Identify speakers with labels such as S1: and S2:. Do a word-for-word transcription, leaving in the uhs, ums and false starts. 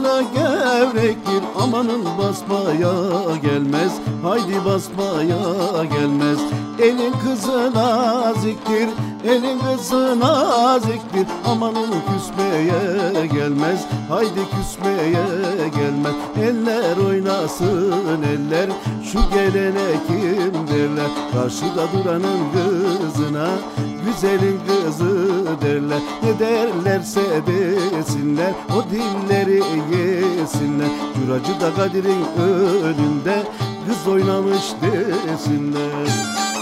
S1: kızana gevrektir, amanın basmaya gelmez, haydi basmaya gelmez. Elin kızı naziktir, elin kızı naziktir, amanın küsmeye gelmez, haydi küsmeye gelmez. Eller oynasın eller, şu gelene kim derler, karşıda duranın kızına güzelin kızı derler. Ne derlerse desinler, o dilleri yesinler, Curacı da Kadir'in önünde kız oynamış desinler.